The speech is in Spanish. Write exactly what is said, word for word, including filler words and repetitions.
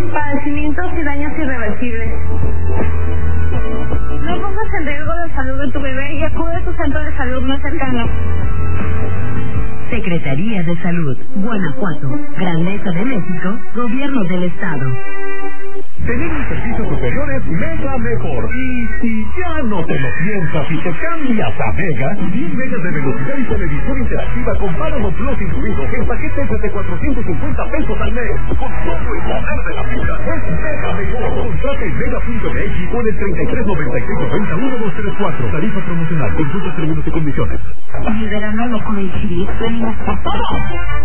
padecimientos y daños irreversibles. No pongas en riesgo la salud de tu bebé y acude a tu centro de salud más cercano. Secretaría de Salud, Guanajuato, Grandeza de México, Gobierno del Estado. Tener un servicio superior es mega mejor. Y si ya no te lo piensas y te cambias a Mega, diez megas de velocidad y televisión interactiva con Paramount Plus incluido en paquetes desde cuatrocientos cincuenta pesos al mes. Con todo el poder de la fibra, es mega mejor. Contrata en mega punto m x con el treinta y tres noventa y seis noventa uno dos tres cuatro. Tarifa promocional. Consulta términos y condiciones. Mi verano lo coincidí, venimos por todo.